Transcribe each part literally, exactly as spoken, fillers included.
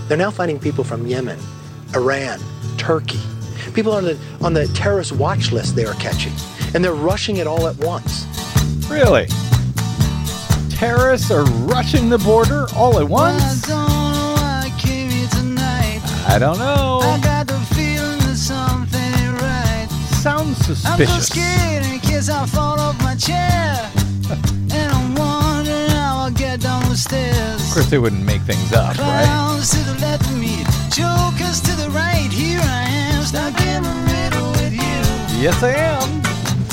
They're now finding people from Yemen, Iran, Turkey. People on the on the terrorist watch list they are catching. And they're rushing it all at once. Really? Terrorists are rushing the border all at once? Well, I don't know why I came here tonight. I don't know. I got the feeling that something ain't right. Sounds I'm so suspicious. scared in case I fall off my chair. And I'm wondering how I'll get down the stairs. Of course, they wouldn't make things up, right? Clowns to the left of me, jokers to the right. Here I am, stuck in the middle with you. Yes, I am.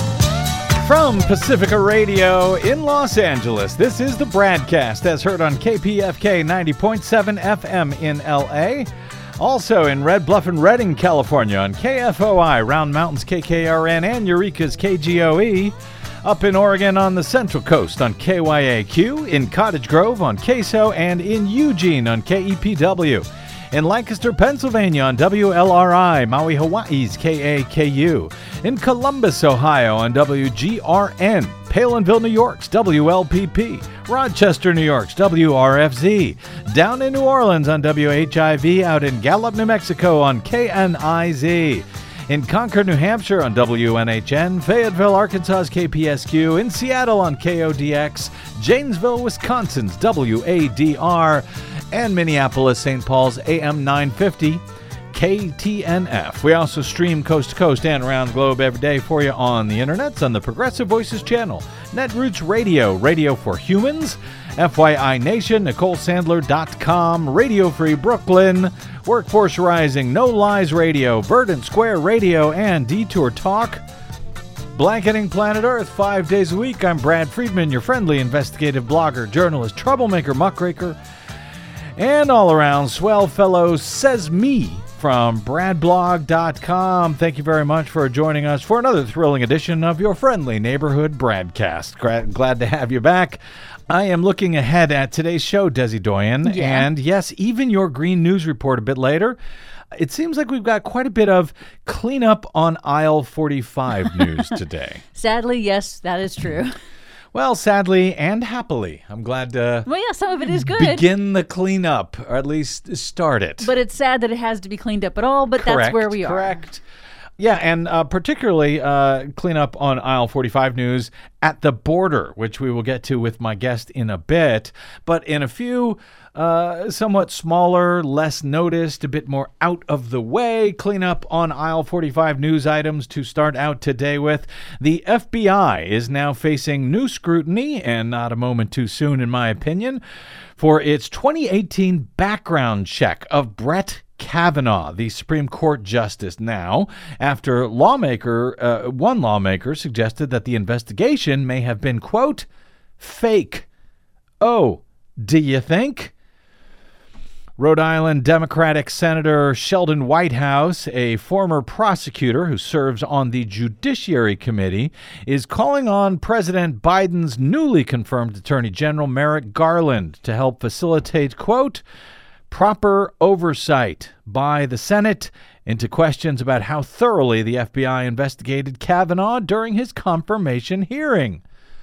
From Pacifica Radio in Los Angeles, this is the Bradcast, as heard on K P F K ninety point seven F M in L A. Also in Red Bluff and Redding, California on K F O I, Round Mountains K K R N, and Eureka's K G O E. Up in Oregon on the Central Coast on K Y A Q, in Cottage Grove on K S O, and in Eugene on K E P W. In Lancaster, Pennsylvania on W L R I, Maui, Hawaii's K A K U. In Columbus, Ohio on W G R N. Palinville, New York's W L P P. Rochester, New York's W R F Z. Down in New Orleans on W H I V. Out in Gallup, New Mexico on K N I Z. In Concord, New Hampshire on W N H N, Fayetteville, Arkansas's K P S Q, in Seattle on K O D X, Janesville, Wisconsin's W A D R, and Minneapolis, Saint Paul's A M nine fifty, K T N F. We also stream coast to coast and around the globe every day for you on the internets on the Progressive Voices channel, Netroots Radio, Radio for Humans, F Y I Nation, Nicole Sandler dot com, Radio Free Brooklyn, Workforce Rising, No Lies Radio, Verdant Square Radio, and Detour Talk. Blanketing Planet Earth five days a week. I'm Brad Friedman, your friendly investigative blogger, journalist, troublemaker, muckraker, and all-around swell fellow says me from brad blog dot com. Thank you very much for joining us for another thrilling edition of your friendly neighborhood Bradcast. Glad to have you back. I am looking ahead at today's show, Desi Doyen, Yeah. and yes, even your Green News report a bit later. It seems like we've got quite a bit of cleanup on aisle forty-five news today. Sadly, yes, that is true. Well, sadly and happily, I'm glad to Well, yeah, some of it is good. begin the cleanup, or at least start it. But it's sad that it has to be cleaned up at all, but Correct, that's where we are. Correct. Yeah, and uh, particularly uh, clean up on aisle forty-five news at the border, which we will get to with my guest in a bit. But in a few uh, somewhat smaller, less noticed, a bit more out of the way clean up on aisle forty-five news items to start out today with. The F B I is now facing new scrutiny, and not a moment too soon in my opinion, for its twenty eighteen background check of Brett Kavanaugh, the Supreme Court justice, now after lawmaker uh, one lawmaker suggested that the investigation may have been, quote, fake. Oh, do you think? Rhode Island Democratic Senator Sheldon Whitehouse, a former prosecutor who serves on the Judiciary Committee, is calling on President Biden's newly confirmed Attorney General Merrick Garland to help facilitate, quote, proper oversight by the Senate into questions about how thoroughly the F B I investigated Kavanaugh during his confirmation hearing.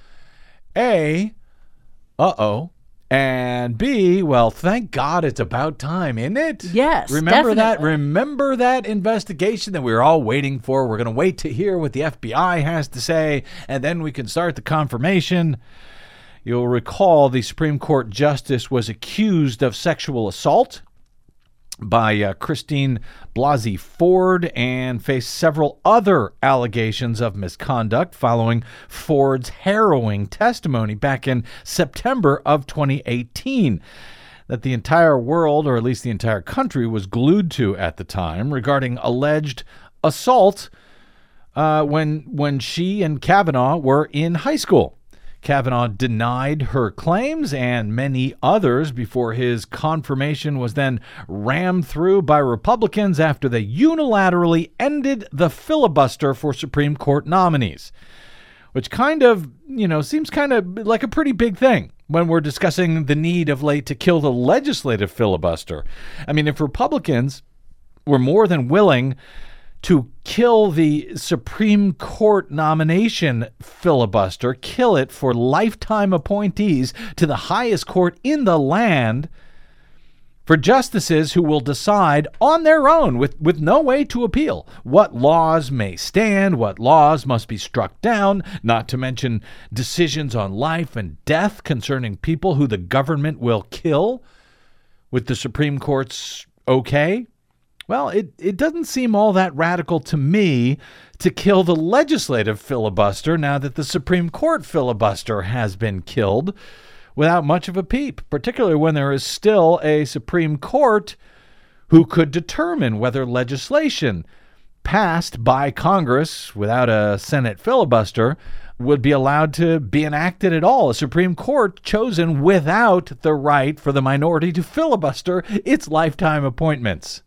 A, uh-oh, and B, well, thank God it's about time, isn't it? Yes, Remember that? definitely. Remember that investigation that we were all waiting for? We're going to wait to hear what the F B I has to say, and then we can start the confirmation. You'll recall the Supreme Court justice was accused of sexual assault by uh, Christine Blasey Ford and faced several other allegations of misconduct following Ford's harrowing testimony back in September of twenty eighteen that the entire world, or at least the entire country, was glued to at the time regarding alleged assault uh, when when she and Kavanaugh were in high school. Kavanaugh denied her claims and many others before his confirmation was then rammed through by Republicans after they unilaterally ended the filibuster for Supreme Court nominees, which kind of, you know, seems kind of like a pretty big thing when we're discussing the need of late to kill the legislative filibuster. I mean, if Republicans were more than willing to kill the Supreme Court nomination filibuster, kill it for lifetime appointees to the highest court in the land, for justices who will decide on their own with, with no way to appeal what laws may stand, what laws must be struck down, not to mention decisions on life and death concerning people who the government will kill with the Supreme Court's okay. Well, it, it doesn't seem all that radical to me to kill the legislative filibuster now that the Supreme Court filibuster has been killed without much of a peep, particularly when there is still a Supreme Court who could determine whether legislation passed by Congress without a Senate filibuster would be allowed to be enacted at all. A Supreme Court chosen without the right for the minority to filibuster its lifetime appointments.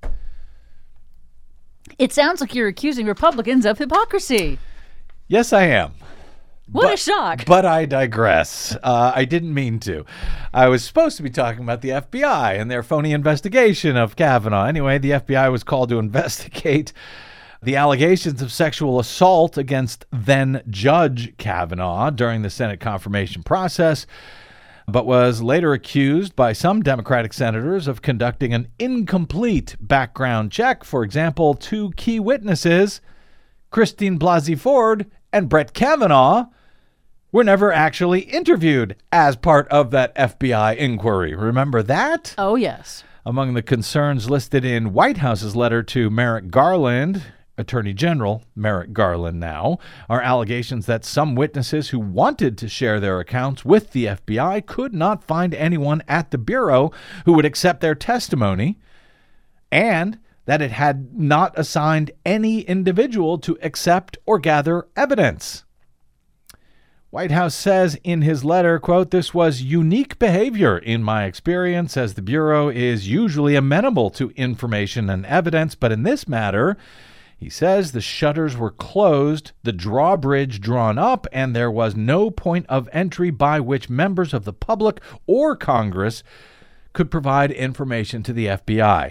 It sounds like you're accusing Republicans of hypocrisy. Yes, I am. What but, a shock. But I digress. Uh, I didn't mean to. I was supposed to be talking about the F B I and their phony investigation of Kavanaugh. Anyway, the F B I was called to investigate the allegations of sexual assault against then Judge Kavanaugh during the Senate confirmation process, but was later accused by some Democratic senators of conducting an incomplete background check. For example, two key witnesses, Christine Blasey Ford and Brett Kavanaugh, were never actually interviewed as part of that F B I inquiry. Remember that? Oh, yes. Among the concerns listed in White House's letter to Merrick Garland, Attorney General Merrick Garland now, are allegations that some witnesses who wanted to share their accounts with the F B I could not find anyone at the Bureau who would accept their testimony, and that it had not assigned any individual to accept or gather evidence. White House says in his letter, quote, "This was unique behavior in my experience, as the Bureau is usually amenable to information and evidence, but in this matter," he says, "the shutters were closed, the drawbridge drawn up, and there was no point of entry by which members of the public or Congress could provide information to the F B I."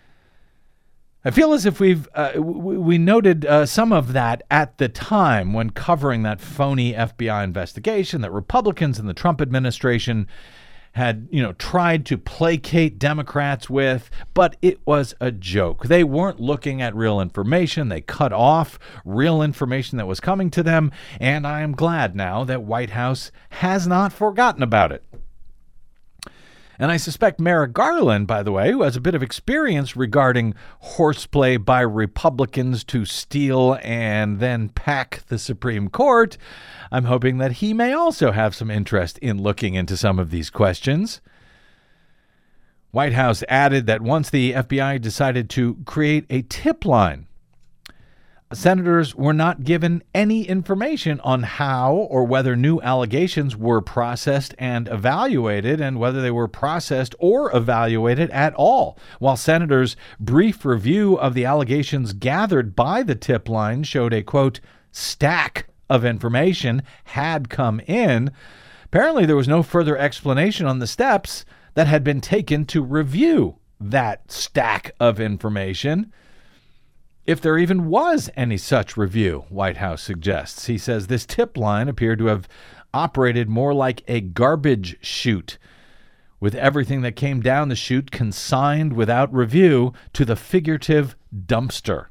I feel as if we've uh, we noted uh, some of that at the time when covering that phony F B I investigation that Republicans in the Trump administration had, you know, tried to placate Democrats with, but it was a joke. They weren't looking at real information. They cut off real information that was coming to them, and I am glad now that White House has not forgotten about it. And I suspect Merrick Garland, by the way, who has a bit of experience regarding horseplay by Republicans to steal and then pack the Supreme Court, I'm hoping that he may also have some interest in looking into some of these questions. White House added that once the F B I decided to create a tip line, senators were not given any information on how or whether new allegations were processed and evaluated, and whether they were processed or evaluated at all. While senators' brief review of the allegations gathered by the tip line showed a, quote, stack of information had come in, apparently there was no further explanation on the steps that had been taken to review that stack of information, if there even was any such review, White House suggests. He says this tip line appeared to have operated more like a garbage chute, with everything that came down the chute consigned without review to the figurative dumpster.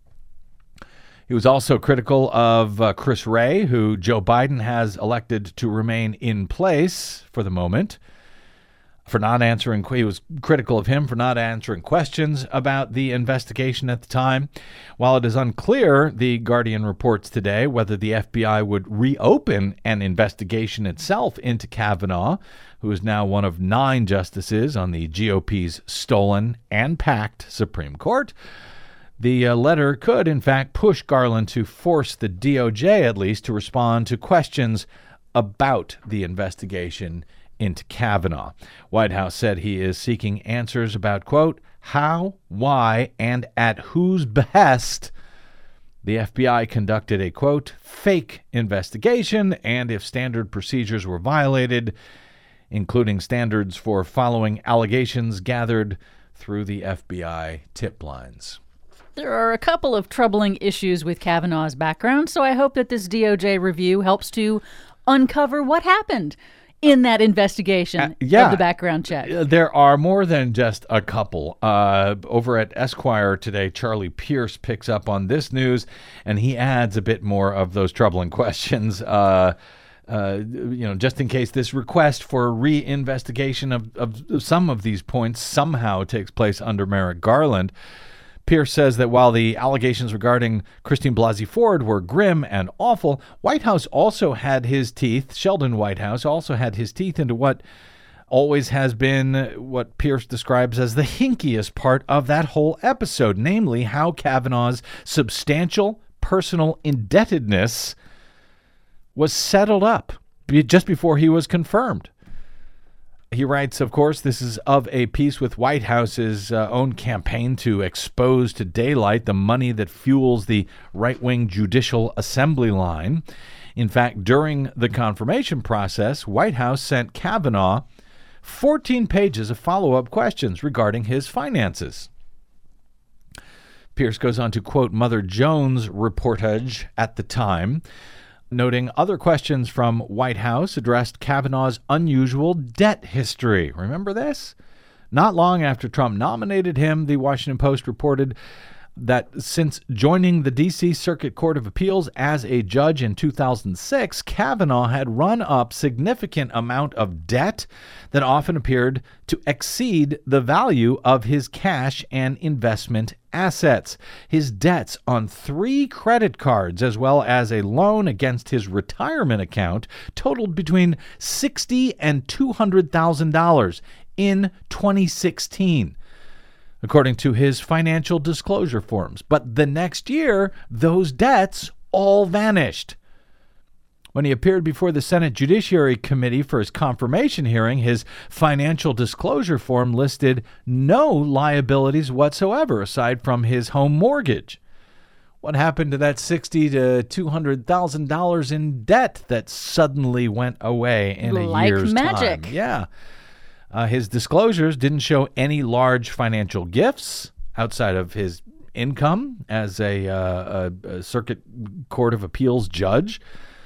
He was also critical of uh, Chris Wray, who Joe Biden has elected to remain in place for the moment, for not answering. He was critical of him for not answering questions about the investigation at the time. While it is unclear, the Guardian reports today, whether the F B I would reopen an investigation itself into Kavanaugh, who is now one of nine justices on the G O P's stolen and packed Supreme Court. The uh, letter could, in fact, push Garland to force the D O J, at least, to respond to questions about the investigation into Kavanaugh. White House said he is seeking answers about, quote, how, why, and at whose behest the F B I conducted a, quote, fake investigation, and if standard procedures were violated, including standards for following allegations gathered through the F B I tip lines. There are a couple of troubling issues with Kavanaugh's background, so I hope that this D O J review helps to uncover what happened in that investigation Uh, yeah. of the background check. Uh, There are more than just a couple. Uh, over at Esquire today, Charlie Pierce picks up on this news, and he adds a bit more of those troubling questions. Uh, uh, you know, just in case this request for re-investigation of, of some of these points somehow takes place under Merrick Garland. Pierce says that while the allegations regarding Christine Blasey Ford were grim and awful, Whitehouse also had his teeth, Sheldon Whitehouse also had his teeth into what always has been what Pierce describes as the hinkiest part of that whole episode, namely how Kavanaugh's substantial personal indebtedness was settled up be- just before he was confirmed. He writes, of course, this is of a piece with Whitehouse's uh, own campaign to expose to daylight the money that fuels the right-wing judicial assembly line. In fact, during the confirmation process, Whitehouse sent Kavanaugh fourteen pages of follow-up questions regarding his finances. Pierce goes on to quote Mother Jones' reportage at the time, noting other questions from Whitehouse addressed Kavanaugh's unusual debt history. Remember this? Not long after Trump nominated him, the Washington Post reported that since joining the D C Circuit Court of Appeals as a judge in two thousand six, Kavanaugh had run up significant amount of debt that often appeared to exceed the value of his cash and investment assets. His debts on three credit cards, as well as a loan against his retirement account, totaled between sixty thousand dollars and two hundred thousand dollars in twenty sixteen. According to his financial disclosure forms. But the next year, those debts all vanished. When he appeared before the Senate Judiciary Committee for his confirmation hearing, his financial disclosure form listed no liabilities whatsoever aside from his home mortgage. What happened to that sixty thousand to two hundred thousand dollars in debt that suddenly went away in a Like year's magic. time? Yeah. Uh, his disclosures didn't show any large financial gifts outside of his income as a, uh, a, a Circuit Court of Appeals judge,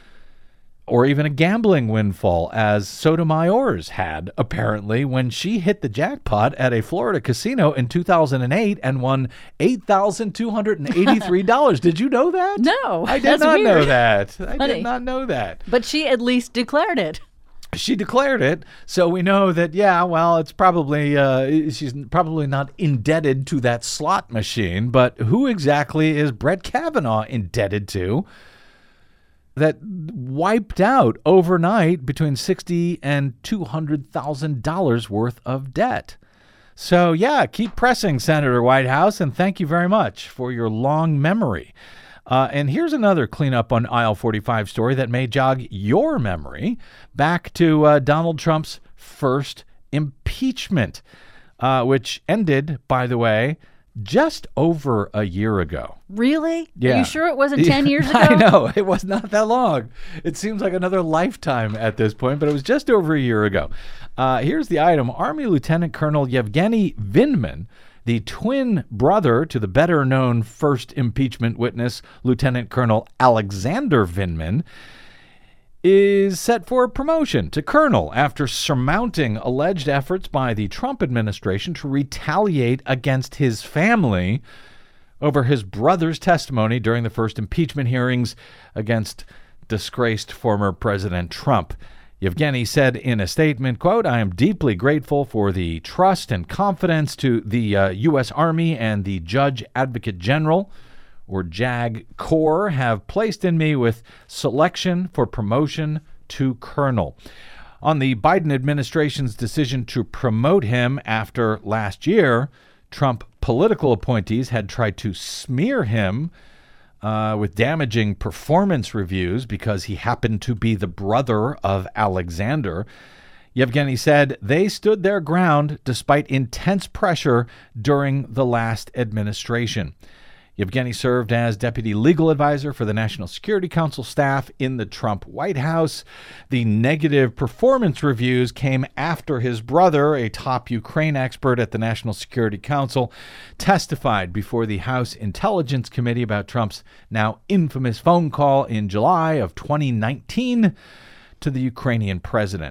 or even a gambling windfall, as Sotomayor's had, apparently, when she hit the jackpot at a Florida casino in two thousand eight and won eight thousand two hundred eighty-three dollars. Did you know that? No, I did that's not know weird. that. I Funny. did not know that. But she at least declared it. She declared it, so we know that, yeah, well, it's probably, uh, she's probably not indebted to that slot machine, but who exactly is Brett Kavanaugh indebted to that wiped out overnight between sixty thousand dollars and two hundred thousand dollars worth of debt? So, yeah, keep pressing, Senator Whitehouse, and thank you very much for your long memory. Uh, and here's another cleanup on aisle forty-five story that may jog your memory back to uh, Donald Trump's first impeachment, uh, which ended, by the way, just over a year ago. Really? Yeah. Are you sure it wasn't ten years ago? I know. It was not that long. It seems like another lifetime at this point, but it was just over a year ago. Uh, here's the item. Army Lieutenant Colonel Yevgeny Vindman, the twin brother to the better-known first impeachment witness, Lieutenant Colonel Alexander Vindman, is set for promotion to colonel after surmounting alleged efforts by the Trump administration to retaliate against his family over his brother's testimony during the first impeachment hearings against disgraced former President Trump. Yevgeny said in a statement, quote, "I am deeply grateful for the trust and confidence to the uh, U S Army and the Judge Advocate General, or JAG Corps, have placed in me with selection for promotion to colonel." On the Biden administration's decision to promote him after last year, Trump political appointees had tried to smear him Uh, with damaging performance reviews because he happened to be the brother of Alexander. Yevgeny said they stood their ground despite intense pressure during the last administration. Yevgeny served as deputy legal advisor for the National Security Council staff in the Trump White House. The negative performance reviews came after his brother, a top Ukraine expert at the National Security Council, testified before the House Intelligence Committee about Trump's now infamous phone call in July of twenty nineteen to the Ukrainian president.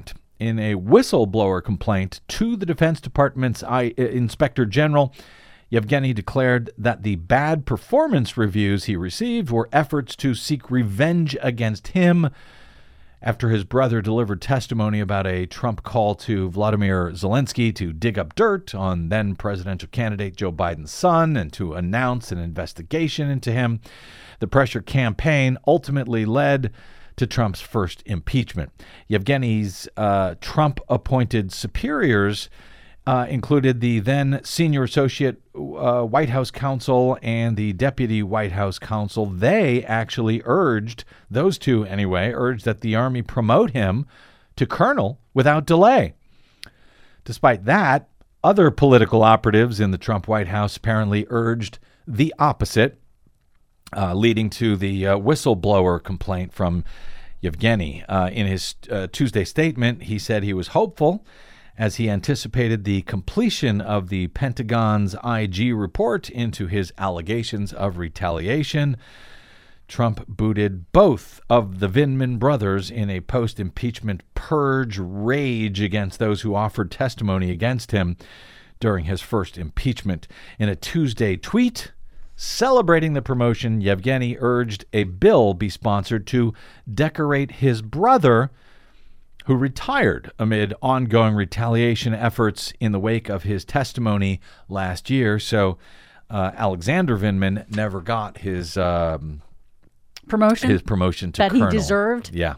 In a whistleblower complaint to the Defense Department's I, uh, Inspector General, Yevgeny declared that the bad performance reviews he received were efforts to seek revenge against him after his brother delivered testimony about a Trump call to Vladimir Zelensky to dig up dirt on then presidential candidate Joe Biden's son and to announce an investigation into him. The pressure campaign ultimately led to Trump's first impeachment. Yevgeny's uh, Trump-appointed superiors uh, included the then senior associate uh, White House counsel and the deputy White House counsel. They actually urged, those two anyway, urged that the Army promote him to colonel without delay. Despite that, other political operatives in the Trump White House apparently urged the opposite, Uh, leading to the uh, whistleblower complaint from Yevgeny. Uh, in his uh, Tuesday statement, he said he was hopeful as he anticipated the completion of the Pentagon's I G report into his allegations of retaliation. Trump booted both of the Vindman brothers in a post-impeachment purge rage against those who offered testimony against him during his first impeachment. In a Tuesday tweet celebrating the promotion, Yevgeny urged a bill be sponsored to decorate his brother, who retired amid ongoing retaliation efforts in the wake of his testimony last year. So uh, Alexander Vindman never got his um, promotion. His promotion to that colonel. he deserved. Yeah.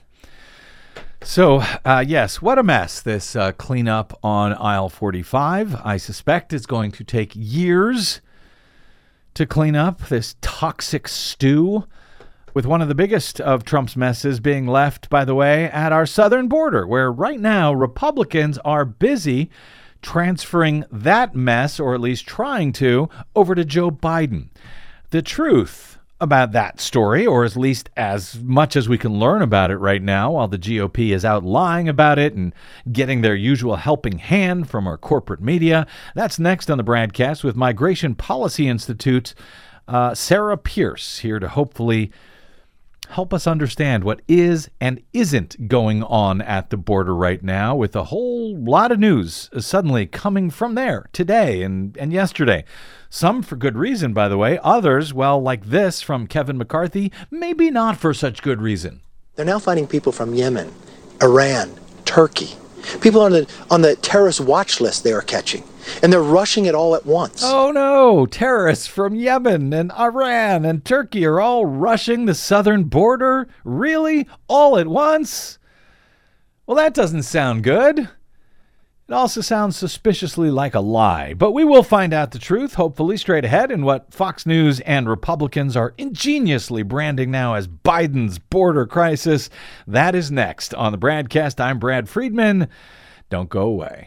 So, uh, yes, what a mess, this uh, cleanup on aisle forty-five. I suspect it's going to take years to clean up this toxic stew, with one of the biggest of Trump's messes being left, by the way, at our southern border, where right now Republicans are busy transferring that mess, or at least trying to, over to Joe Biden. The truth about that story, or at least as much as we can learn about it right now, while the G O P is out lying about it and getting their usual helping hand from our corporate media. That's next on the broadcast with Migration Policy Institute's uh, Sarah Pierce, here to hopefully help us understand what is and isn't going on at the border right now, with a whole lot of news suddenly coming from there today and, and yesterday. Some for good reason, by the way. Others, well, like this from Kevin McCarthy, maybe not for such good reason. They're now finding people from Yemen, Iran, Turkey. People on the on the terrorist watch list they are catching. And they're rushing it all at once. Oh, no. Terrorists from Yemen and Iran and Turkey are all rushing the southern border? Really? All at once? Well, that doesn't sound good. It also sounds suspiciously like a lie, but we will find out the truth, hopefully, straight ahead in what Fox News and Republicans are ingeniously branding now as Biden's border crisis. That is next on the broadcast. I'm Brad Friedman. Don't go away.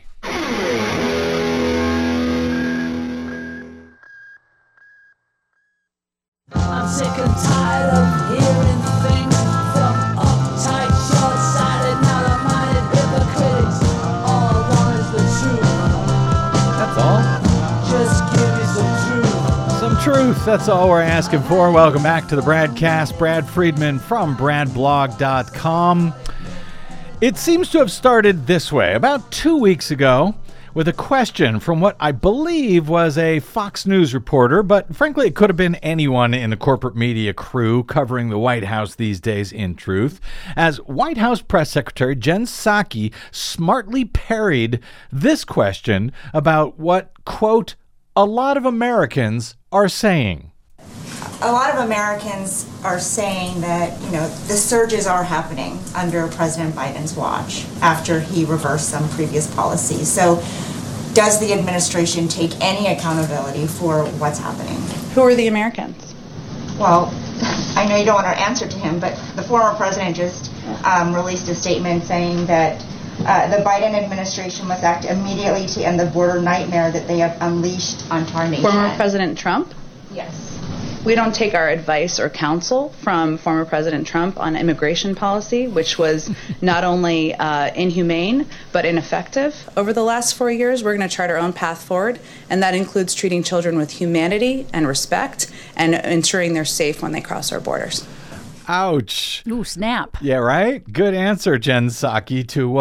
I'm sick and tired of hearing things from uptight, short-sighted, narrow-minded hypocrites. All I want is the truth. That's all. Just give me some truth. Some truth. That's all we're asking for. Welcome back to the broadcast. Brad Friedman from brad blog dot com. It seems to have started this way. About two weeks ago, with a question from what I believe was a Fox News reporter, but frankly, it could have been anyone in the corporate media crew covering the White House these days, in truth, as White House Press Secretary Jen Psaki smartly parried this question about what, quote, a lot of Americans are saying. A lot of Americans are saying that, you know, the surges are happening under President Biden's watch after he reversed some previous policies. So does the administration take any accountability for what's happening? Who are the Americans? Well, I know you don't want to answer to him, but the former president just um, released a statement saying that uh, the Biden administration must act immediately to end the border nightmare that they have unleashed onto our nation. Former President Trump? Yes. We don't take our advice or counsel from former President Trump on immigration policy, which was not only uh, inhumane, but ineffective. Over the last four years, we're going to chart our own path forward, and that includes treating children with humanity and respect and ensuring they're safe when they cross our borders. Ouch. Ooh, snap. Yeah, right? Good answer, Jen Psaki, to what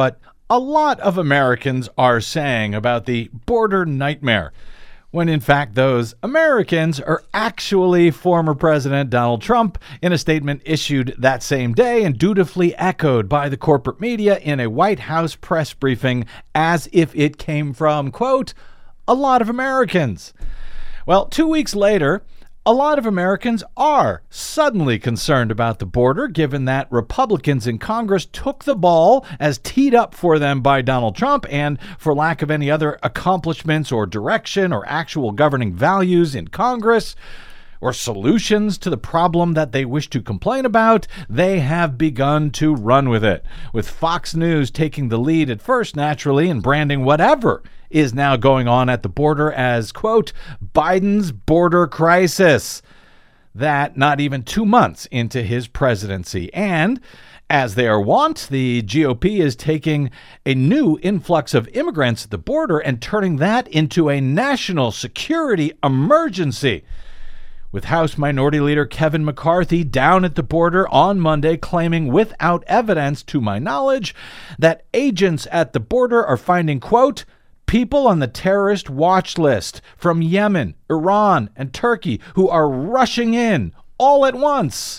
a lot of Americans are saying about the border nightmare, when in fact those Americans are actually former President Donald Trump in a statement issued that same day and dutifully echoed by the corporate media in a White House press briefing as if it came from, quote, a lot of Americans. Well, two weeks later, a lot of Americans are suddenly concerned about the border, given that Republicans in Congress took the ball as teed up for them by Donald Trump, and for lack of any other accomplishments or direction or actual governing values in Congress or solutions to the problem that they wish to complain about, they have begun to run with it, with Fox News taking the lead at first, naturally, and branding whatever is now going on at the border as, quote, Biden's border crisis. That not even two months into his presidency. And as they are wont, the G O P is taking a new influx of immigrants at the border and turning that into a national security emergency, with House Minority Leader Kevin McCarthy down at the border on Monday claiming, without evidence to my knowledge, that agents at the border are finding, quote, people on the terrorist watch list from Yemen, Iran, and Turkey who are rushing in all at once.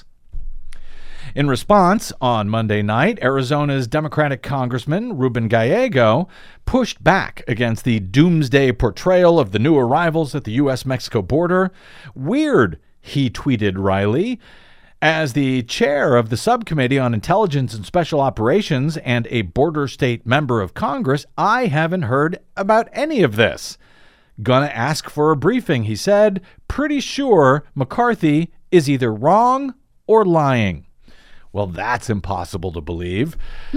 In response, on Monday night, Arizona's Democratic Congressman Ruben Gallego pushed back against the doomsday portrayal of the new arrivals at the U S Mexico border. Weird, he tweeted wryly. As the chair of the Subcommittee on Intelligence and Special Operations and a border state member of Congress, I haven't heard about any of this. Gonna ask for a briefing, he said. Pretty sure McCarthy is either wrong or lying. Well, that's impossible to believe.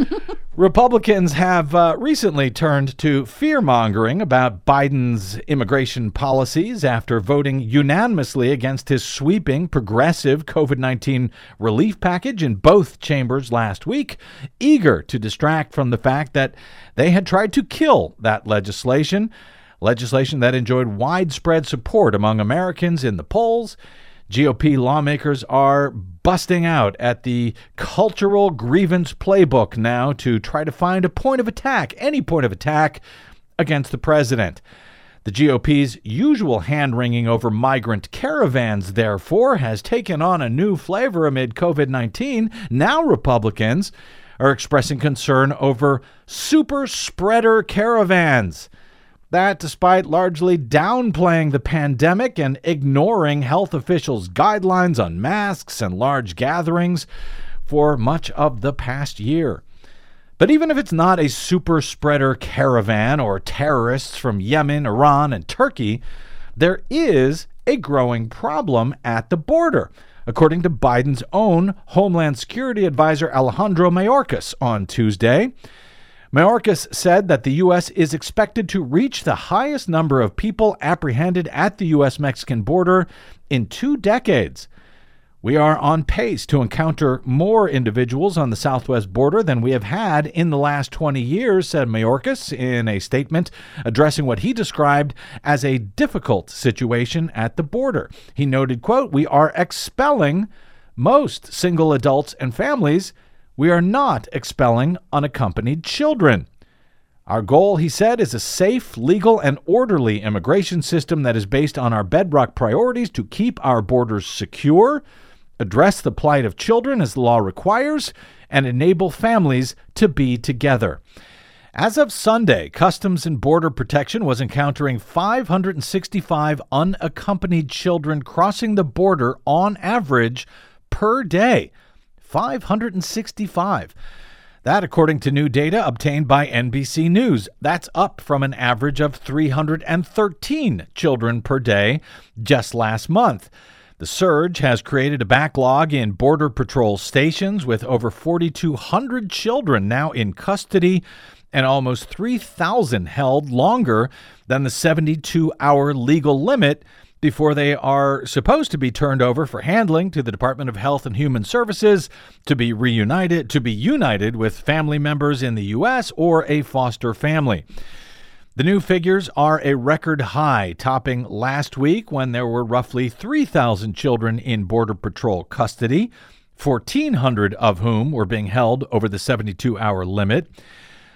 Republicans have uh, recently turned to fear-mongering about Biden's immigration policies after voting unanimously against his sweeping, progressive COVID nineteen relief package in both chambers last week, eager to distract from the fact that they had tried to kill that legislation, legislation that enjoyed widespread support among Americans in the polls. G O P lawmakers are busting out at the cultural grievance playbook now to try to find a point of attack, any point of attack, against the president. The G O P's usual hand-wringing over migrant caravans, therefore, has taken on a new flavor amid COVID nineteen. Now Republicans are expressing concern over super spreader caravans. That, despite largely downplaying the pandemic and ignoring health officials' guidelines on masks and large gatherings for much of the past year. But even if it's not a super spreader caravan or terrorists from Yemen, Iran, and Turkey, there is a growing problem at the border, according to Biden's own Homeland Security advisor Alejandro Mayorkas on Tuesday. Mayorkas said that the U S is expected to reach the highest number of people apprehended at the U S-Mexican border in two decades. We are on pace to encounter more individuals on the southwest border than we have had in the last twenty years, said Mayorkas in a statement addressing what he described as a difficult situation at the border. He noted, quote, we are expelling most single adults and families. We are not expelling unaccompanied children. Our goal, he said, is a safe, legal, and orderly immigration system that is based on our bedrock priorities to keep our borders secure, address the plight of children as the law requires, and enable families to be together. As of Sunday, Customs and Border Protection was encountering five hundred sixty-five unaccompanied children crossing the border on average per day. five hundred sixty-five. That, according to new data obtained by N B C News. That's up from an average of three hundred thirteen children per day just last month. The surge has created a backlog in Border Patrol stations, with over four thousand two hundred children now in custody and almost three thousand held longer than the seventy-two hour legal limit before they are supposed to be turned over for handling to the Department of Health and Human Services to be reunited, to be united with family members in the U S or a foster family. The new figures are a record high, topping last week when there were roughly three thousand children in Border Patrol custody, fourteen hundred of whom were being held over the seventy-two hour limit.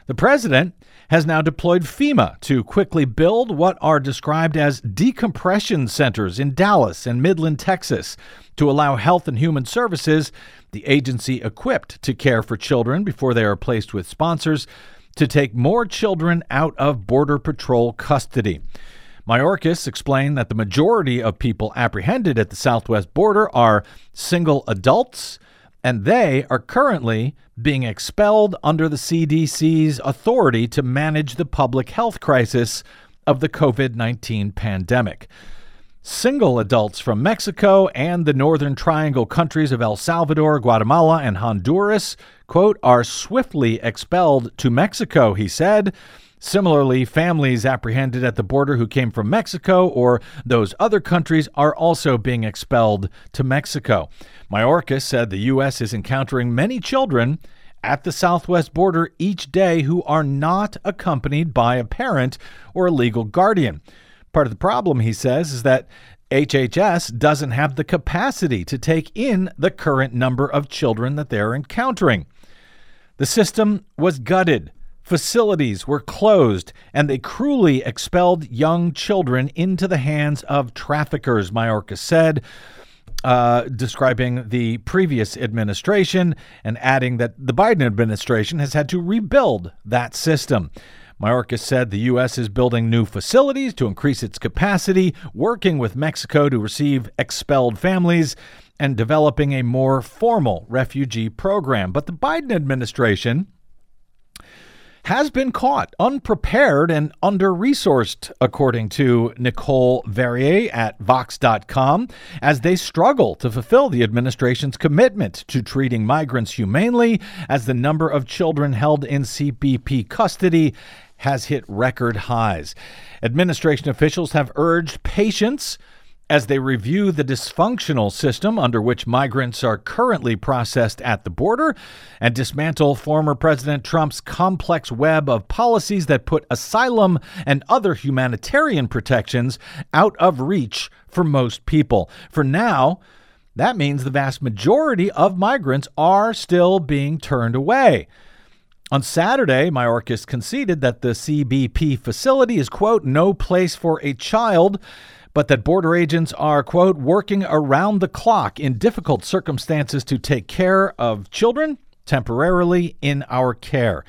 The president has now deployed FEMA to quickly build what are described as decompression centers in Dallas and Midland, Texas, to allow Health and Human Services, the agency equipped to care for children before they are placed with sponsors, to take more children out of Border Patrol custody. Mayorkas explained that the majority of people apprehended at the southwest border are single adults, and they are currently being expelled under the C D C's authority to manage the public health crisis of the covid nineteen pandemic. Single adults from Mexico and the Northern Triangle countries of El Salvador, Guatemala, and Honduras, quote, are swiftly expelled to Mexico, he said. Similarly, families apprehended at the border who came from Mexico or those other countries are also being expelled to Mexico. Mayorkas said the U S is encountering many children at the southwest border each day who are not accompanied by a parent or a legal guardian. Part of the problem, he says, is that H H S doesn't have the capacity to take in the current number of children that they're encountering. The system was gutted. Facilities were closed, and they cruelly expelled young children into the hands of traffickers, Mayorkas said, uh, describing the previous administration and adding that the Biden administration has had to rebuild that system. Mayorkas said the U S is building new facilities to increase its capacity, working with Mexico to receive expelled families, and developing a more formal refugee program. But the Biden administration has been caught unprepared and under-resourced, according to Nicole Verrier at Vox dot com, as they struggle to fulfill the administration's commitment to treating migrants humanely, as the number of children held in C B P custody has hit record highs. Administration officials have urged patience as they review the dysfunctional system under which migrants are currently processed at the border and dismantle former President Trump's complex web of policies that put asylum and other humanitarian protections out of reach for most people. For now, that means the vast majority of migrants are still being turned away. On Saturday, Mayorkas conceded that the C B P facility is, quote, no place for a child, but that border agents are, quote, working around the clock in difficult circumstances to take care of children temporarily in our care.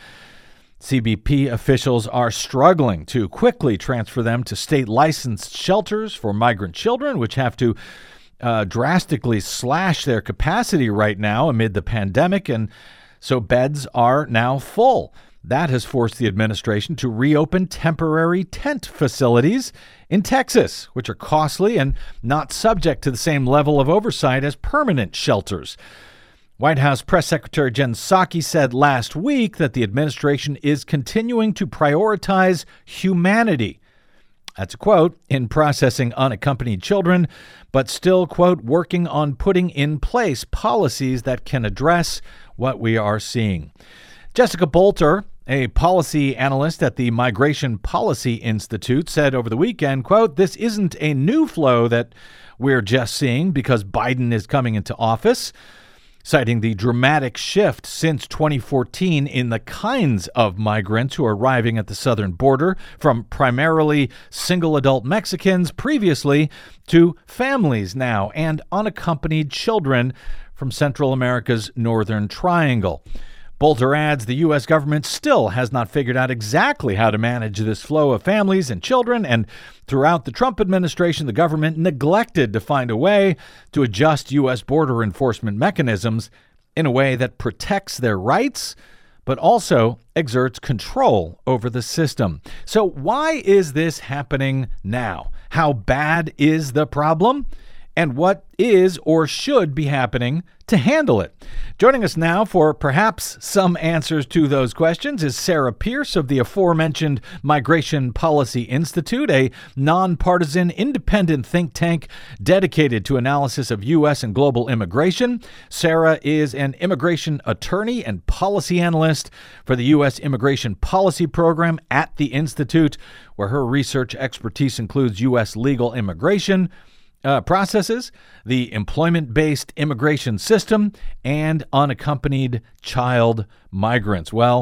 C B P officials are struggling to quickly transfer them to state-licensed shelters for migrant children, which have to uh, drastically slash their capacity right now amid the pandemic, and so beds are now full. That has forced the administration to reopen temporary tent facilities in Texas, which are costly and not subject to the same level of oversight as permanent shelters. White House Press Secretary Jen Psaki said last week that the administration is continuing to prioritize humanity. That's a quote, in processing unaccompanied children, but still, quote, working on putting in place policies that can address what we are seeing. Jessica Bolter, a policy analyst at the Migration Policy Institute, said over the weekend, quote, this isn't a new flow that we're just seeing because Biden is coming into office, citing the dramatic shift since twenty fourteen in the kinds of migrants who are arriving at the southern border, from primarily single adult Mexicans previously to families now and unaccompanied children from Central America's Northern Triangle. Bolter adds the U S government still has not figured out exactly how to manage this flow of families and children, and throughout the Trump administration, the government neglected to find a way to adjust U S border enforcement mechanisms in a way that protects their rights, but also exerts control over the system. So why is this happening now? How bad is the problem? And what is or should be happening to handle it? Joining us now for perhaps some answers to those questions is Sarah Pierce of the aforementioned Migration Policy Institute, a nonpartisan independent think tank dedicated to analysis of U S and global immigration. Sarah is an immigration attorney and policy analyst for the U S Immigration Policy Program at the Institute, where her research expertise includes U S legal immigration Uh, processes, the employment-based immigration system, and unaccompanied child migrants. Well,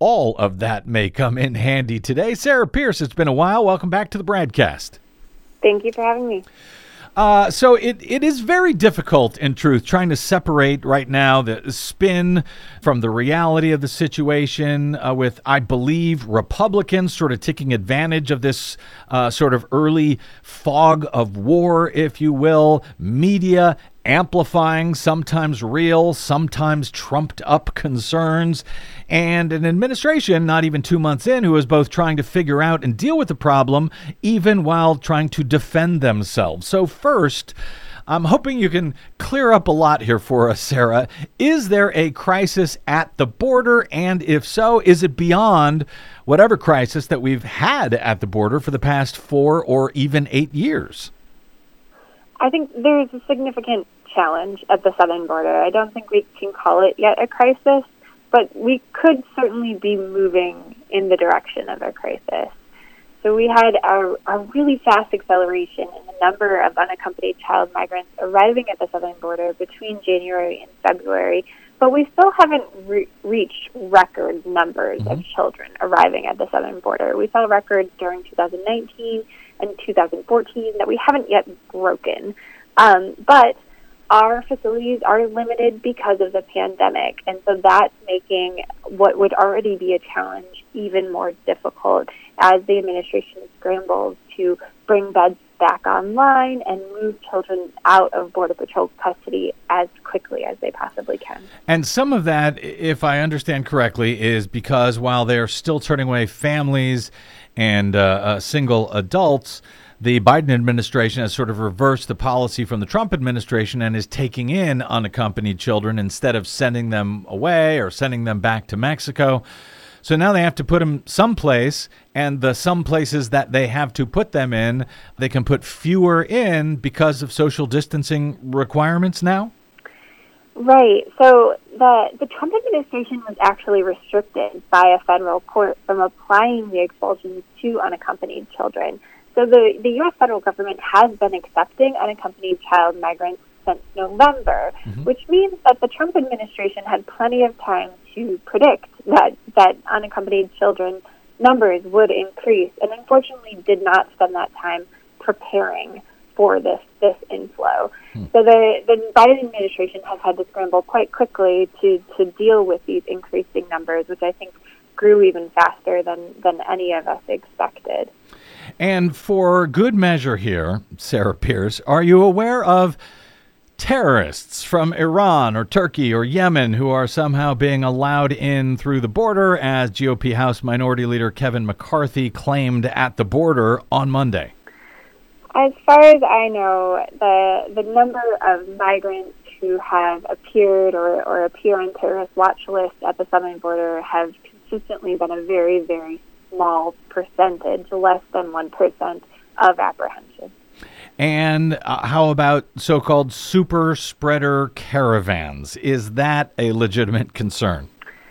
all of that may come in handy today. Sarah Pierce, it's been a while. Welcome back to the BradCast. Thank you for having me. Uh, so it, it is very difficult, in truth, trying to separate right now the spin from the reality of the situation uh, with, I believe, Republicans sort of taking advantage of this uh, sort of early fog of war, if you will, media amplifying sometimes real, sometimes trumped up concerns, and an administration not even two months in who is both trying to figure out and deal with the problem, even while trying to defend themselves. So first, I'm hoping you can clear up a lot here for us, Sarah. Is there a crisis at the border? And if so, is it beyond whatever crisis that we've had at the border for the past four or even eight years? I think there's a significant challenge at the southern border. I don't think we can call it yet a crisis, but we could certainly be moving in the direction of a crisis. So we had a, a really fast acceleration in the number of unaccompanied child migrants arriving at the southern border between January and February, but we still haven't re- reached record numbers mm-hmm. of children arriving at the southern border. We saw records during two thousand nineteen and two thousand fourteen that we haven't yet broken. Um, but our facilities are limited because of the pandemic, and so that's making what would already be a challenge even more difficult as the administration scrambles to bring beds back online and move children out of Border Patrol custody as quickly as they possibly can. And some of that, if I understand correctly, is because while they're still turning away families and uh, uh, single adults, the Biden administration has sort of reversed the policy from the Trump administration and is taking in unaccompanied children instead of sending them away or sending them back to Mexico. So now they have to put them someplace, and the some places that they have to put them in, they can put fewer in because of social distancing requirements now? Right. So the, the Trump administration was actually restricted by a federal court from applying the expulsions to unaccompanied children. So the, the U S federal government has been accepting unaccompanied child migrants since November, mm-hmm. which means that the Trump administration had plenty of time to predict that, that unaccompanied children numbers would increase, and unfortunately did not spend that time preparing for this this inflow. Hmm. So the, the Biden administration has had to scramble quite quickly to, to deal with these increasing numbers, which I think grew even faster than, than any of us expected. And for good measure here, Sarah Pierce, are you aware of terrorists from Iran or Turkey or Yemen who are somehow being allowed in through the border, as G O P House Minority Leader Kevin McCarthy claimed at the border on Monday? As far as I know, the the number of migrants who have appeared or, or appear on terrorist watch lists at the southern border have consistently been a very, very small percentage, less than one percent of apprehension. And uh, how about so-called super spreader caravans? Is that a legitimate concern?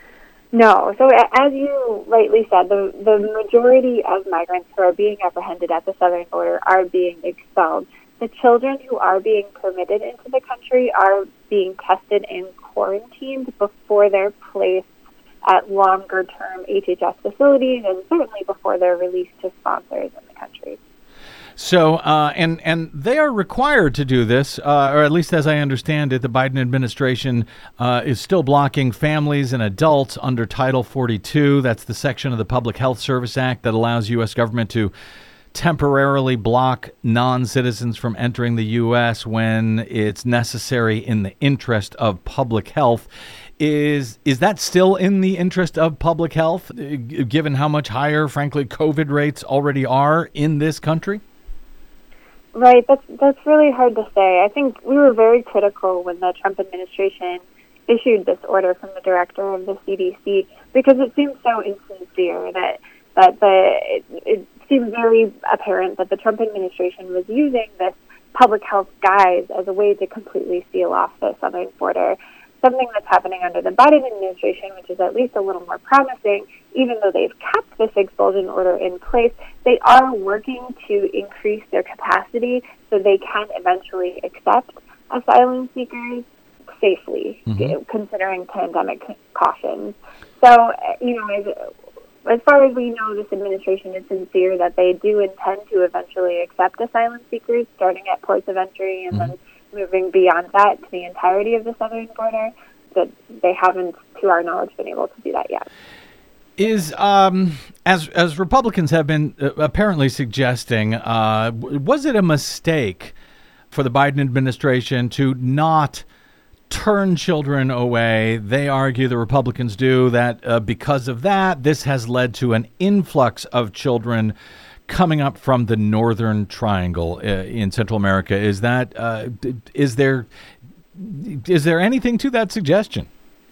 No. So as you rightly said, the, the majority of migrants who are being apprehended at the southern border are being expelled. The children who are being permitted into the country are being tested and quarantined before they're placed at longer-term H H S facilities, and certainly before they're released to sponsors in the country. So, uh, and and they are required to do this, uh, or at least as I understand it, the Biden administration uh, is still blocking families and adults under Title forty-two. That's the section of the Public Health Service Act that allows U S government to temporarily block non-citizens from entering the U S when it's necessary in the interest of public health. Is is that still in the interest of public health, given how much higher, frankly, COVID rates already are in this country? Right. That's that's really hard to say. I think we were very critical when the Trump administration issued this order from the director of the C D C, because it seems so insincere that that the it, it seems very apparent that the Trump administration was using this public health guise as a way to completely seal off the southern border. Something that's happening under the Biden administration, which is at least a little more promising, even though they've kept this expulsion order in place, they are working to increase their capacity so they can eventually accept asylum seekers safely, mm-hmm. considering pandemic cautions. So, uh, you know, as, as far as we know, this administration is sincere that they do intend to eventually accept asylum seekers, starting at ports of entry and mm-hmm. then moving beyond that to the entirety of the southern border. But they haven't, to our knowledge, been able to do that yet. Is, um, as as Republicans have been uh, apparently suggesting, uh, was it a mistake for the Biden administration to not turn children away? They argue, the Republicans do, that uh, because of that, this has led to an influx of children coming up from the Northern Triangle uh, in Central America. Is that, uh, is there, is there anything to that suggestion?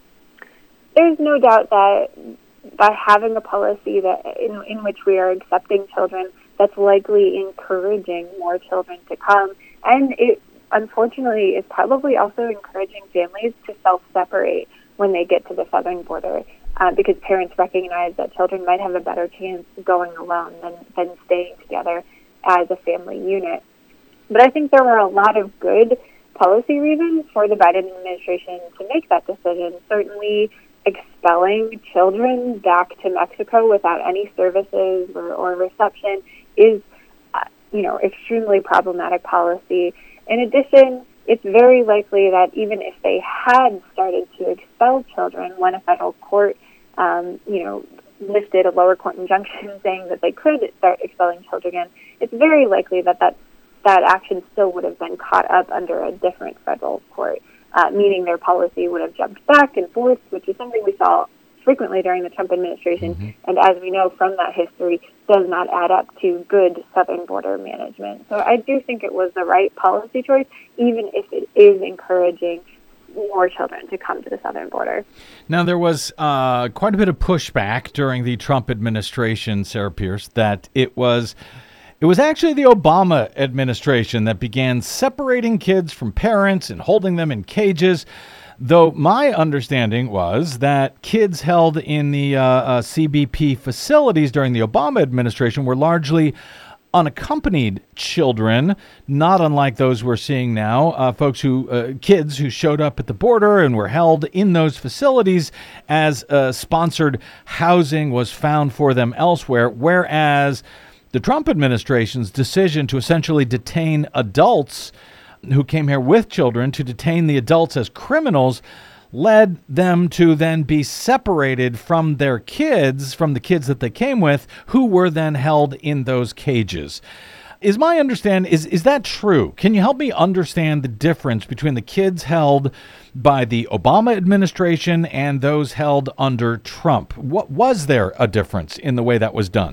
There's no doubt that by having a policy that in, in which we are accepting children, that's likely encouraging more children to come. And it, unfortunately, is probably also encouraging families to self-separate when they get to the southern border, uh, because parents recognize that children might have a better chance going alone than, than staying together as a family unit. But I think there were a lot of good policy reasons for the Biden administration to make that decision. Certainly, expelling children back to Mexico without any services or, or reception is, uh, you know, extremely problematic policy. In addition, it's very likely that even if they had started to expel children when a federal court, um, you know, lifted a lower court injunction saying that they could start expelling children again, it's very likely that that, that action still would have been caught up under a different federal court. Uh, meaning their policy would have jumped back and forth, which is something we saw frequently during the Trump administration, mm-hmm. and as we know from that history, does not add up to good southern border management. So I do think it was the right policy choice, even if it is encouraging more children to come to the southern border. Now, there was uh, quite a bit of pushback during the Trump administration, Sarah Pierce, that it was It was actually the Obama administration that began separating kids from parents and holding them in cages, though my understanding was that kids held in the uh, uh, C B P facilities during the Obama administration were largely unaccompanied children, not unlike those we're seeing now, uh, folks who, uh, kids who showed up at the border and were held in those facilities as uh, sponsored housing was found for them elsewhere, whereas the Trump administration's decision to essentially detain adults who came here with children, to detain the adults as criminals, led them to then be separated from their kids, from the kids that they came with, who were then held in those cages. Is my understanding, is, is that true? Can you help me understand the difference between the kids held by the Obama administration and those held under Trump? What, was there a difference in the way that was done?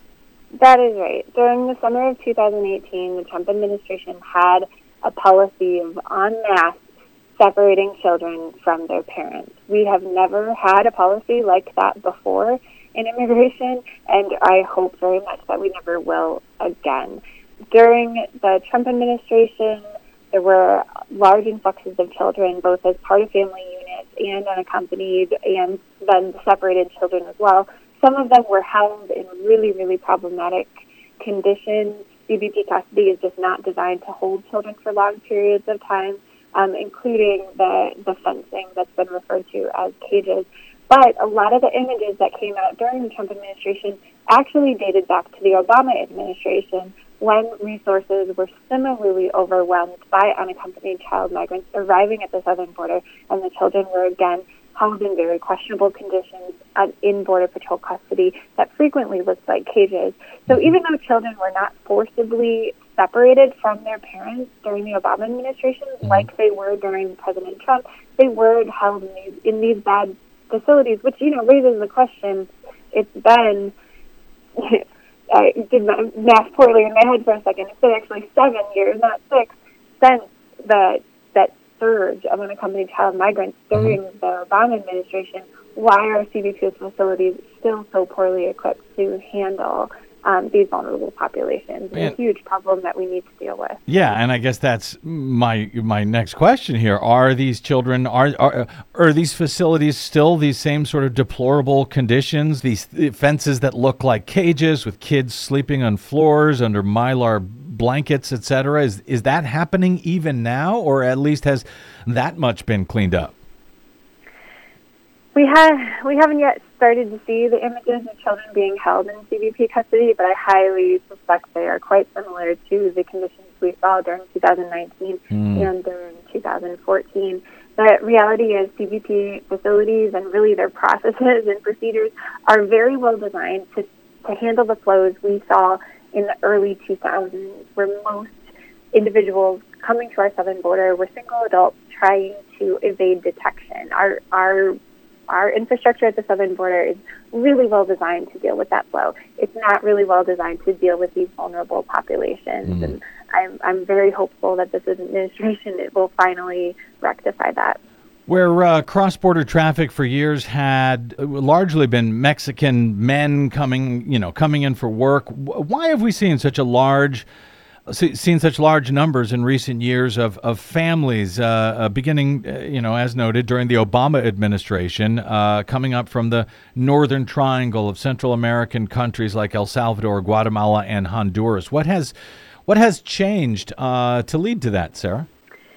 That is right. During the summer of two thousand eighteen, the Trump administration had a policy of en masse separating children from their parents. We have never had a policy like that before in immigration, and I hope very much that we never will again. During the Trump administration, there were large influxes of children, both as part of family units and unaccompanied, and then separated children as well. Some of them were held in really, really problematic conditions. C B P custody is just not designed to hold children for long periods of time, um, including the, the fencing that's been referred to as cages. But a lot of the images that came out during the Trump administration actually dated back to the Obama administration, when resources were similarly overwhelmed by unaccompanied child migrants arriving at the southern border, and the children were again held in very questionable conditions in Border Patrol custody that frequently looked like cages. So even though children were not forcibly separated from their parents during the Obama administration, mm-hmm. like they were during President Trump, they were held in these, in these bad facilities, which, you know, raises the question. It's been, I did math poorly in my head for a second, it's been actually seven years, not six, since the that surge of unaccompanied child migrants during mm-hmm. the Obama administration. Why are C B P facilities still so poorly equipped to handle um, these vulnerable populations? It's a huge problem that we need to deal with. Yeah, and I guess that's my my next question here. Are these children, are are, are these facilities still these same sort of deplorable conditions, these fences that look like cages with kids sleeping on floors under Mylar blankets, et cetera? Is, is that happening even now, or at least has that much been cleaned up? We have we haven't yet started to see the images of children being held in C B P custody, but I highly suspect they are quite similar to the conditions we saw during two thousand nineteen mm. and during two thousand fourteen. The reality is C B P facilities and really their processes and procedures are very well designed to, to handle the flows we saw in the early two thousands, where most individuals coming to our southern border were single adults trying to evade detection. Our our Our infrastructure at the southern border is really well designed to deal with that flow. It's not really well designed to deal with these vulnerable populations. Mm. And I'm, I'm very hopeful that this administration it will finally rectify that. Where uh, cross-border traffic for years had largely been Mexican men coming, you know, coming in for work, why have we seen such a large seen such large numbers in recent years of, of families uh, uh, beginning, uh, you know, as noted during the Obama administration, uh, coming up from the northern triangle of Central American countries like El Salvador, Guatemala, and Honduras? What has what has changed uh, to lead to that, Sarah?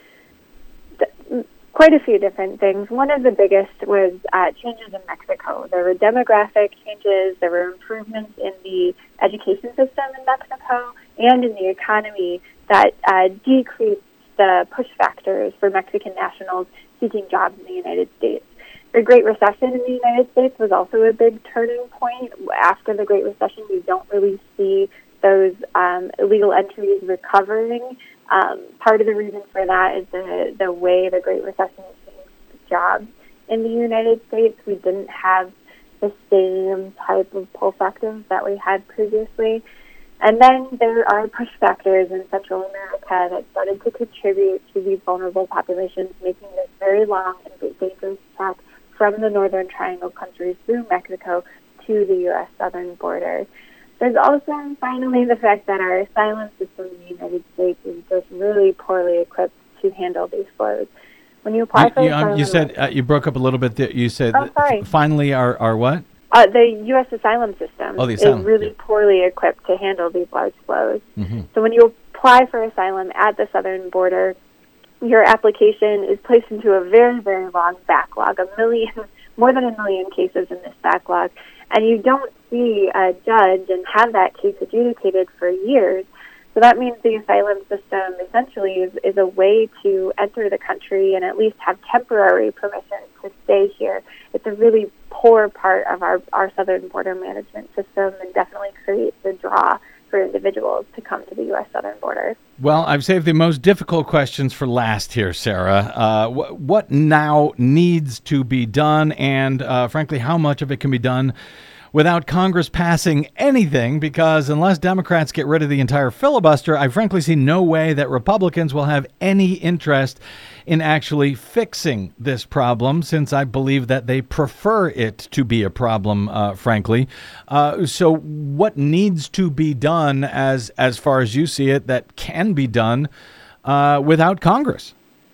Quite a few different things. One of the biggest was uh, changes in Mexico. There were demographic changes. There were improvements in the education system in Mexico and in the economy that uh, decreased the push factors for Mexican nationals seeking jobs in the United States. The Great Recession in the United States was also a big turning point. After the Great Recession, you don't really see those um, illegal entries recovering. Um, part of the reason for that is the, the way the Great Recession changed jobs in the United States. We didn't have the same type of pull factors that we had previously. And then there are push factors in Central America that started to contribute to these vulnerable populations, making this very long and dangerous track from the Northern Triangle countries through Mexico to the U S southern border. There's also, finally, the fact that our asylum system in the United States is just really poorly equipped to handle these flows. When you apply you, for you, asylum... Um, you said, uh, you broke up a little bit there. You said, oh, sorry. finally, our, our what? Uh, the U S asylum system oh, the asylum. is really yeah. poorly equipped to handle these large flows. Mm-hmm. So when you apply for asylum at the southern border, your application is placed into a very, very long backlog, a million, more than a million cases in this backlog, and you don't see a judge and have that case adjudicated for years. So that means the asylum system essentially is, is a way to enter the country and at least have temporary permission to stay here. It's a really poor part of our, our southern border management system and definitely creates a draw for individuals to come to the U S southern border. Well, I've saved the most difficult questions for last here, Sarah. Uh, wh- what now needs to be done, and uh, frankly, how much of it can be done without Congress passing anything? Because unless Democrats get rid of the entire filibuster, I frankly see no way that Republicans will have any interest in actually fixing this problem, since I believe that they prefer it to be a problem, uh, frankly. Uh, so what needs to be done, as as far as you see it, that can be done uh, without Congress?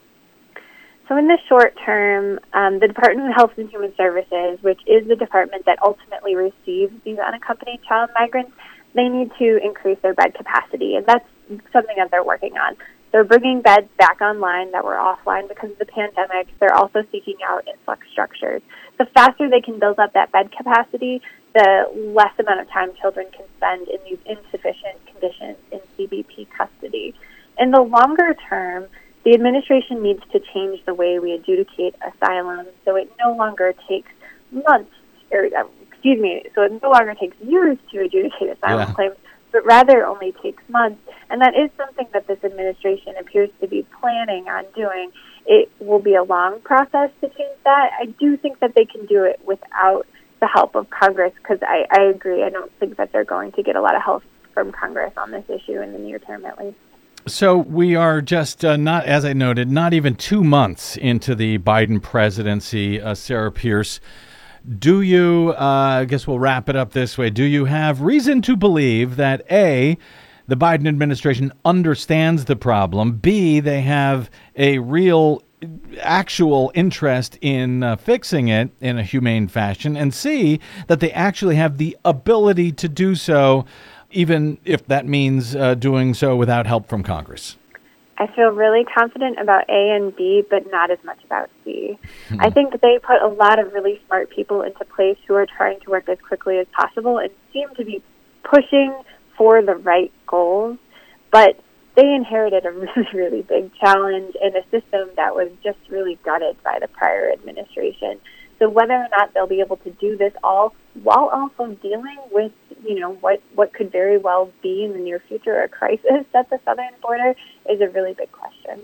So in the short term, um, the Department of Health and Human Services, which is the department that ultimately receives these unaccompanied child migrants, they need to increase their bed capacity, and that's something that they're working on. They're bringing beds back online that were offline because of the pandemic. They're also seeking out influx structures. The faster they can build up that bed capacity, the less amount of time children can spend in these insufficient conditions in C B P custody. In the longer term, the administration needs to change the way we adjudicate asylum so it no longer takes months, or uh, excuse me, so it no longer takes years to adjudicate asylum yeah. claims, but rather only takes months. And that is something that this administration appears to be planning on doing. It will be a long process to change that. I do think that they can do it without the help of Congress, because I, I agree. I don't think that they're going to get a lot of help from Congress on this issue in the near term, at least. So we are just uh, not, as I noted, not even two months into the Biden presidency. Uh, Sarah Pierce, do you, uh, I guess we'll wrap it up this way, do you have reason to believe that A, the Biden administration understands the problem, B, they have a real actual interest in uh, fixing it in a humane fashion, and C, that they actually have the ability to do so, even if that means uh, doing so without help from Congress? I I feel really confident about A and B, but not as much about C. I think they put a lot of really smart people into place who are trying to work as quickly as possible and seem to be pushing for the right goals, but they inherited a really, really big challenge in a system that was just really gutted by the prior administration. So whether or not they'll be able to do this all while also dealing with, you know, what, what could very well be in the near future a crisis at the southern border is a really big question.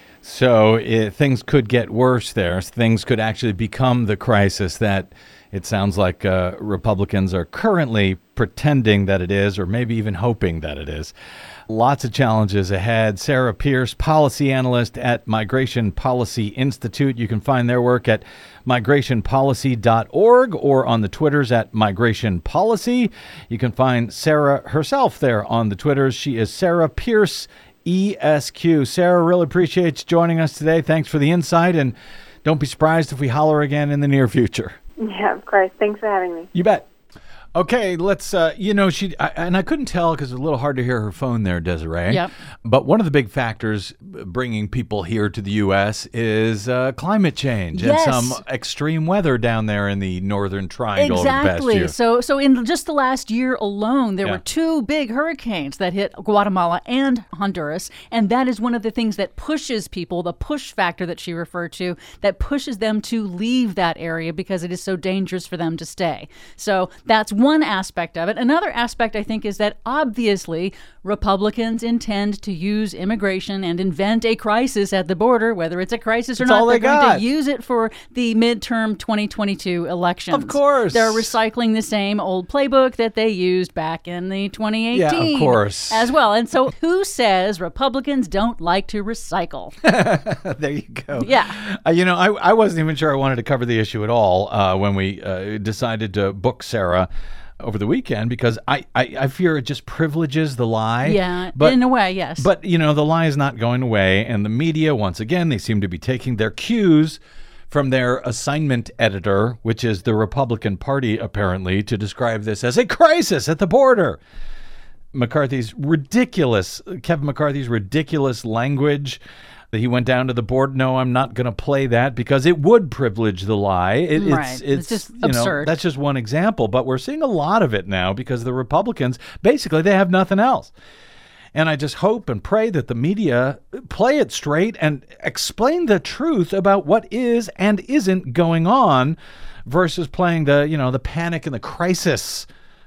So it, things could get worse there. Things could actually become the crisis that it sounds like uh, Republicans are currently pretending that it is, or maybe even hoping that it is. Lots of challenges ahead. Sarah Pierce, policy analyst at Migration Policy Institute. You can find their work at migration policy dot org or on the Twitters at Migration Policy. You can find Sarah herself there on the Twitters. She is Sarah Pierce, E S Q. Sarah, really appreciate you joining us today. Thanks for the insight, and don't be surprised if we holler again in the near future. Yeah, of course. Thanks for having me. You bet. Okay, let's, uh, you know, she, I, and I couldn't tell because it's a little hard to hear her phone there, Desiree. Yep. But one of the big factors bringing people here to the U S is uh, climate change Yes. and some extreme weather down there in the Northern Triangle over the past Exactly. year. So, so in just the last year alone, there Yeah. were two big hurricanes that hit Guatemala and Honduras, and that is one of the things that pushes people, the push factor that she referred to, that pushes them to leave that area because it is so dangerous for them to stay. So that's one aspect of it. Another aspect, I think, is that obviously Republicans intend to use immigration and invent a crisis at the border, whether it's a crisis or That's not. all They're they going got. to use it for the midterm twenty twenty-two elections. Of course. They're recycling the same old playbook that they used back in the twenty eighteen. Yeah, of course. As well. And so who says Republicans don't like to recycle? There you go. Yeah. Uh, you know, I, I wasn't even sure I wanted to cover the issue at all uh, when we uh, decided to book Sarah over the weekend because I, I, I fear it just privileges the lie. Yeah, but, in a way, yes. But, you know, the lie is not going away. And the media, once again, they seem to be taking their cues from their assignment editor, which is the Republican Party, apparently, to describe this as a crisis at the border. McCarthy's ridiculous, Kevin McCarthy's ridiculous language that he went down to the board. No, I'm not going to play that because it would privilege the lie. It, Right. It's, It's it's, just you know, absurd. that's just one example, but we're seeing a lot of it now because the Republicans, basically, they have nothing else. And I just hope and pray that the media play it straight and explain the truth about what is and isn't going on versus playing the, you know, the panic and the crisis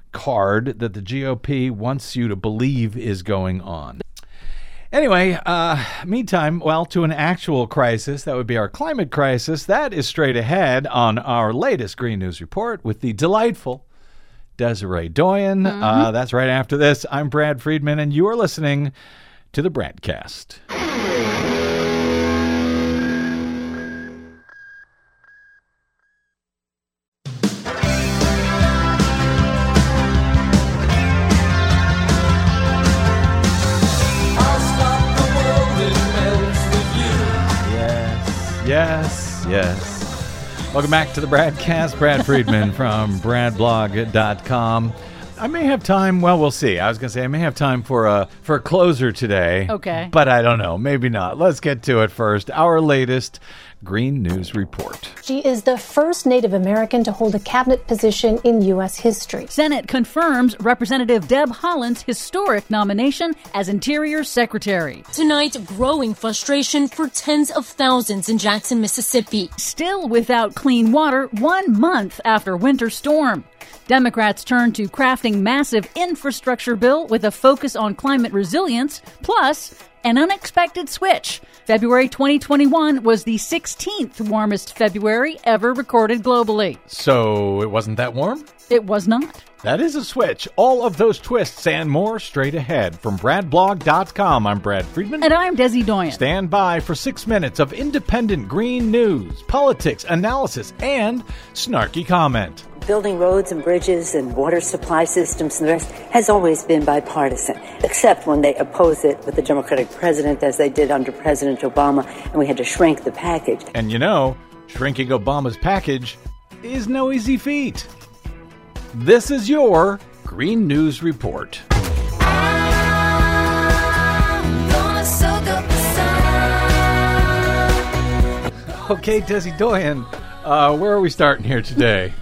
card that the G O P wants you to believe is going on. Anyway, uh, meantime, well, to an actual crisis, that would be our climate crisis. That is straight ahead on our latest Green News Report with the delightful Desiree Doyen. Mm-hmm. Uh, that's right after this. I'm Brad Friedman, and you are listening to the Bradcast. Yes, yes. Welcome back to the Bradcast. Brad Friedman from brad blog dot com. I may have time. Well, we'll see. I was going to say I may have time for a for a closer today. Okay. But I don't know. Maybe not. Let's get to it first. Our latest Green News Report. She is the first Native American to hold a cabinet position in U S history. Senate confirms Representative Deb Haaland's historic nomination as Interior Secretary. Tonight, growing frustration for tens of thousands in Jackson, Mississippi. Still without clean water one month after winter storm. Democrats turn to crafting massive infrastructure bill with a focus on climate resilience, plus an unexpected switch. February twenty twenty-one was the sixteenth warmest February ever recorded globally. So it wasn't that warm? It was not. That is a switch. All of those twists and more straight ahead from brad blog dot com. I'm Brad Friedman. And I'm Desi Doyen. Stand by for six minutes of independent green news, politics, analysis, and snarky comment. Building roads and bridges and water supply systems and the rest has always been bipartisan, except when they oppose it with the Democratic president, as they did under President Obama, and we had to shrink the package. And you know, shrinking Obama's package is no easy feat. This is your Green News Report. I'm gonna soak up the sun. Okay, Desi Doyen, uh, where are we starting here today?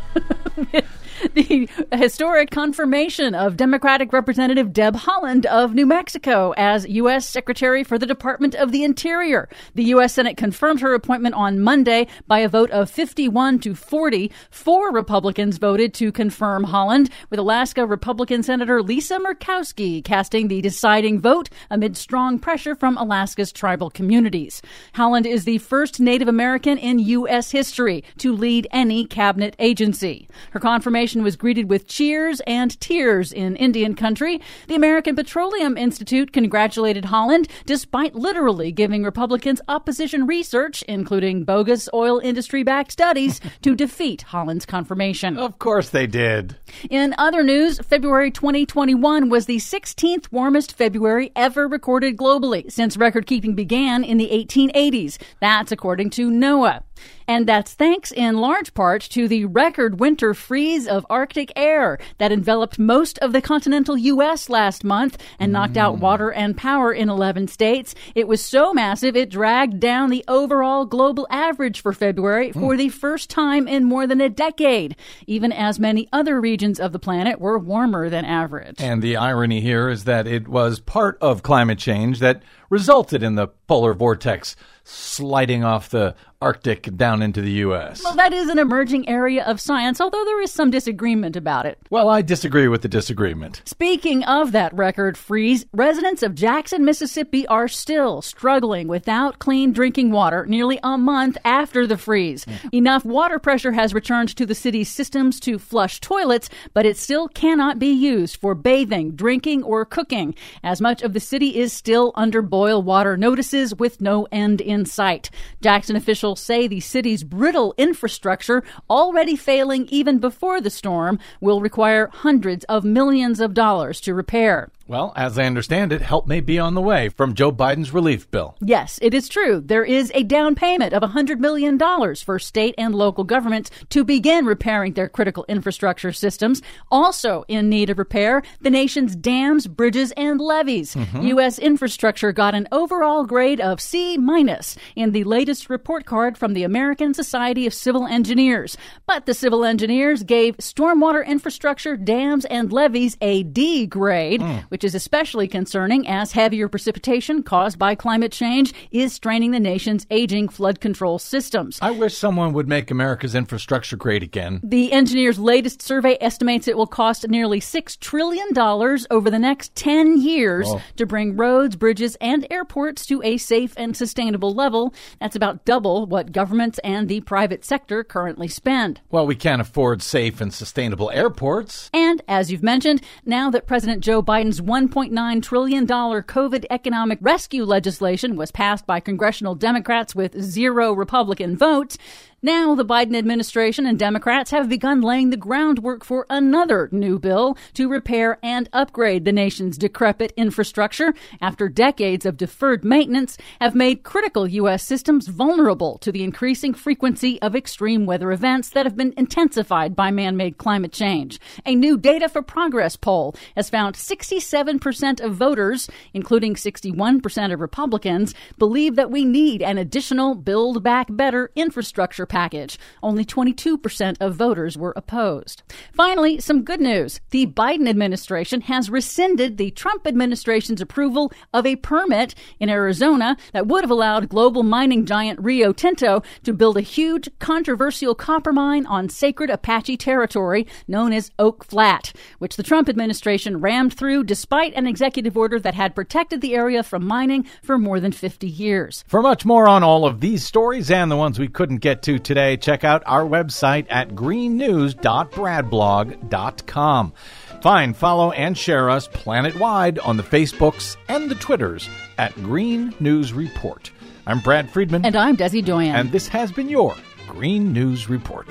The historic confirmation of Democratic Representative Deb Haaland of New Mexico as U S Secretary for the Department of the Interior. The U S Senate confirmed her appointment on Monday by a vote of fifty-one to forty. Four Republicans voted to confirm Haaland, with Alaska Republican Senator Lisa Murkowski casting the deciding vote amid strong pressure from Alaska's tribal communities. Haaland is the first Native American in U S history to lead any cabinet agency. Her confirmation was greeted with cheers and tears in Indian country. The American Petroleum Institute congratulated Haaland, despite literally giving Republicans opposition research, including bogus oil industry-backed studies, to defeat Haaland's confirmation. Of course they did. In other news, February twenty twenty-one was the sixteenth warmest February ever recorded globally since record-keeping began in the eighteen eighties. That's according to NOAA. And that's thanks in large part to the record winter freeze of Arctic air that enveloped most of the continental U S last month and knocked out water and power in eleven states. It was so massive it dragged down the overall global average for February for the first time in more than a decade, even as many other regions of the planet were warmer than average. And the irony here is that it was part of climate change that resulted in the polar vortex sliding off the Arctic down into the U S. Well, that is an emerging area of science, although there is some disagreement about it. Well, I disagree with the disagreement. Speaking of that record freeze, residents of Jackson, Mississippi are still struggling without clean drinking water nearly a month after the freeze. Mm. Enough water pressure has returned to the city's systems to flush toilets, but it still cannot be used for bathing, drinking, or cooking, as much of the city is still under boil water notices with no end in sight. Jackson officials say the city's brittle infrastructure, already failing even before the storm, will require hundreds of millions of dollars to repair. Well, as I understand it, help may be on the way from Joe Biden's relief bill. Yes, it is true. There is a down payment of one hundred million dollars for state and local governments to begin repairing their critical infrastructure systems. Also in need of repair, the nation's dams, bridges, and levees. Mm-hmm. U S infrastructure got an overall grade of C minus in the latest report card from the American Society of Civil Engineers. But the civil engineers gave stormwater infrastructure, dams, and levees a D grade, mm. which is especially concerning as heavier precipitation caused by climate change is straining the nation's aging flood control systems. I wish someone would make America's infrastructure great again. The engineers' latest survey estimates it will cost nearly six trillion dollars over the next ten years Whoa. to bring roads, bridges, and airports to a safe and sustainable level. That's about double what governments and the private sector currently spend. Well, we can't afford safe and sustainable airports. And, as you've mentioned, now that President Joe Biden's one point nine trillion dollars COVID economic rescue legislation was passed by congressional Democrats with zero Republican votes, now the Biden administration and Democrats have begun laying the groundwork for another new bill to repair and upgrade the nation's decrepit infrastructure after decades of deferred maintenance have made critical U S systems vulnerable to the increasing frequency of extreme weather events that have been intensified by man-made climate change. A new Data for Progress poll has found sixty-seven percent of voters, including sixty-one percent of Republicans, believe that we need an additional Build Back Better infrastructure package. Only twenty-two percent of voters were opposed. Finally, some good news. The Biden administration has rescinded the Trump administration's approval of a permit in Arizona that would have allowed global mining giant Rio Tinto to build a huge, controversial copper mine on sacred Apache territory known as Oak Flat, which the Trump administration rammed through despite an executive order that had protected the area from mining for more than fifty years. For much more on all of these stories and the ones we couldn't get to today, check out our website at green news dot brad blog dot com. Find, follow, and share us planet-wide on the Facebooks and the Twitters at Green News Report. I'm Brad Friedman. And I'm Desi Doyen. And this has been your Green News Report.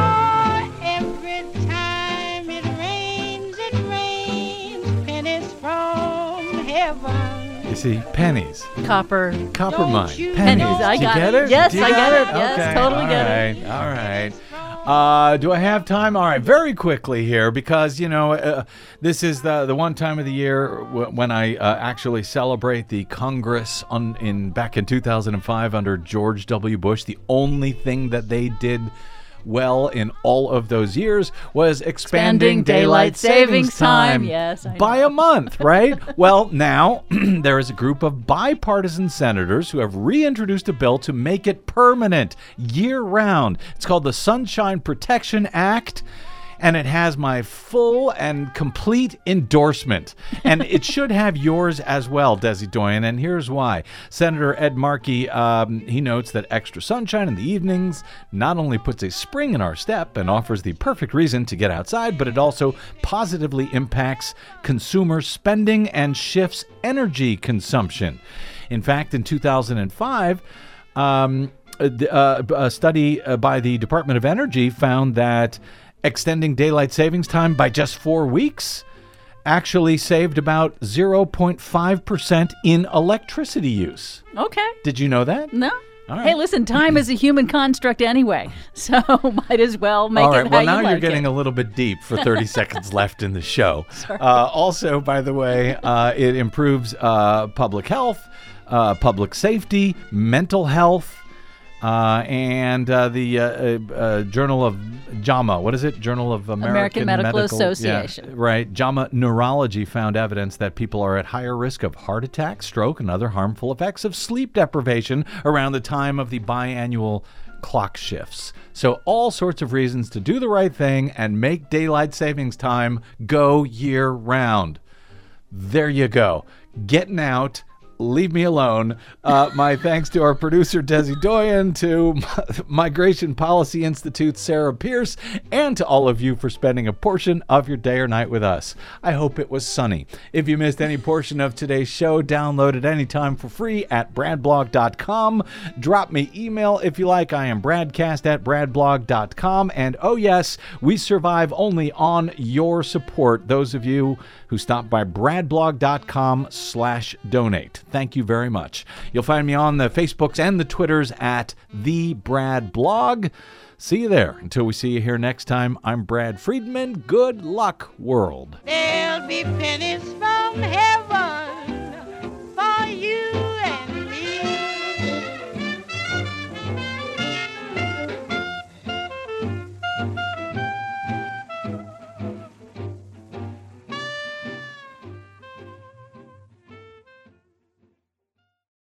Oh, every time it rains, it rains pennies from heaven. You see, pennies. Copper. Copper mine. Pennies. Pennies. I Did you got get it. it? Yes, Did you I get got it? it. Yes, okay. totally all get right. it. All right. Uh, do I have time? All right, very quickly here, because, you know, uh, this is the the one time of the year w- when I uh, actually celebrate the Congress on, in back in two thousand five under George W. Bush. The only thing that they did well in all of those years was expanding, Expanding daylight savings time. time Yes, I by a month, right? Well, now there is a group of bipartisan senators who have reintroduced a bill to make it permanent year-round. It's called the Sunshine Protection Act, and it has my full and complete endorsement. And it should have yours as well, Desi Doyen, and here's why. Senator Ed Markey, um, he notes that extra sunshine in the evenings not only puts a spring in our step and offers the perfect reason to get outside, but it also positively impacts consumer spending and shifts energy consumption. In fact, in two thousand five, um, a, a study by the Department of Energy found that extending daylight savings time by just four weeks actually saved about zero point five percent in electricity use. Okay. Did you know that? No. All right. Hey, listen, time is a human construct anyway, so might as well make All right, it well, how now you you're like getting it. a little bit deep for thirty seconds left in the show. Uh, also, by the way, uh, it improves uh, public health, uh, public safety, mental health, Uh, and uh, the uh, uh, uh, Journal of JAMA, what is it? Journal of American, American Medical, Medical Association. Yeah, right. JAMA Neurology found evidence that people are at higher risk of heart attack, stroke, and other harmful effects of sleep deprivation around the time of the biannual clock shifts. So all sorts of reasons to do the right thing and make daylight savings time go year round. There you go. Getting out. Leave me alone. Uh, my thanks to our producer, Desi Doyen, to Migration Policy Institute's Sarah Pierce, and to all of you for spending a portion of your day or night with us. I hope it was sunny. If you missed any portion of today's show, download it anytime for free at brad blog dot com. Drop me email if you like. I am bradcast at brad blog dot com. And oh yes, we survive only on your support, those of you who stop by brad blog dot com slash donate. Thank you very much. You'll find me on the Facebooks and the Twitters at The Brad Blog. See you there. Until we see you here next time, I'm Brad Friedman. Good luck, world. There'll be pennies from heaven